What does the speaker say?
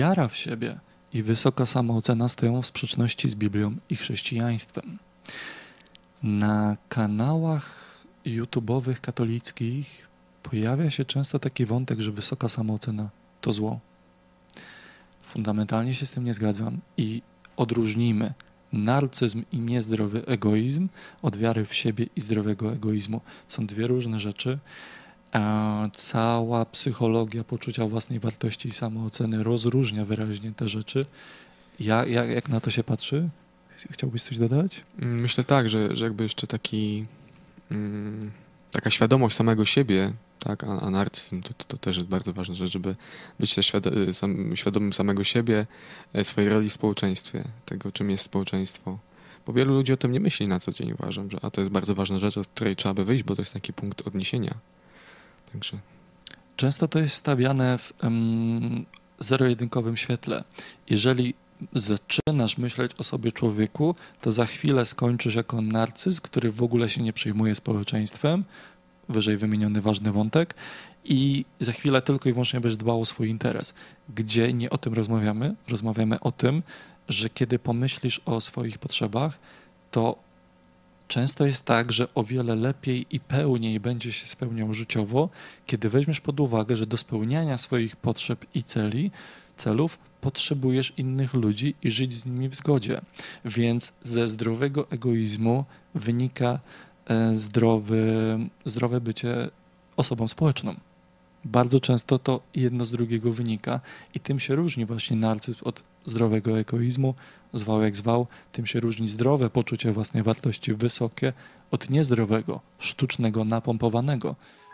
wiara w siebie i wysoka samoocena stoją w sprzeczności z Biblią i chrześcijaństwem. Na kanałach YouTube'owych katolickich pojawia się często taki wątek, że wysoka samoocena to zło. Fundamentalnie się z tym nie zgadzam i odróżnijmy narcyzm i niezdrowy egoizm od wiary w siebie i zdrowego egoizmu. Są dwie różne rzeczy. A cała psychologia poczucia własnej wartości i samooceny rozróżnia wyraźnie te rzeczy. Jak na to się patrzy? Chciałbyś coś dodać? Myślę tak, że jakby jeszcze taka świadomość samego siebie, tak, a narcyzm to też jest bardzo ważna rzecz, żeby być też świadomym samego siebie, swojej roli w społeczeństwie, tego czym jest społeczeństwo. Bo wielu ludzi o tym nie myśli na co dzień, uważam, a to jest bardzo ważna rzecz, od której trzeba by wyjść, bo to jest taki punkt odniesienia. Także. Często to jest stawiane w zero-jedynkowym świetle. Jeżeli zaczynasz myśleć o sobie człowieku, to za chwilę skończysz jako narcyz, który w ogóle się nie przejmuje społeczeństwem, wyżej wymieniony ważny wątek, i za chwilę tylko i wyłącznie będziesz dbał o swój interes. Gdzie nie o tym rozmawiamy? Rozmawiamy o tym, że kiedy pomyślisz o swoich potrzebach, to często jest tak, że o wiele lepiej i pełniej będzie się spełniał życiowo, kiedy weźmiesz pod uwagę, że do spełniania swoich potrzeb i celów potrzebujesz innych ludzi i żyć z nimi w zgodzie. Więc ze zdrowego egoizmu wynika zdrowe bycie osobą społeczną. Bardzo często to jedno z drugiego wynika i tym się różni właśnie narcyzm od zdrowego egoizmu, zwał jak zwał, tym się różni zdrowe poczucie własnej wartości wysokie od niezdrowego, sztucznego, napompowanego.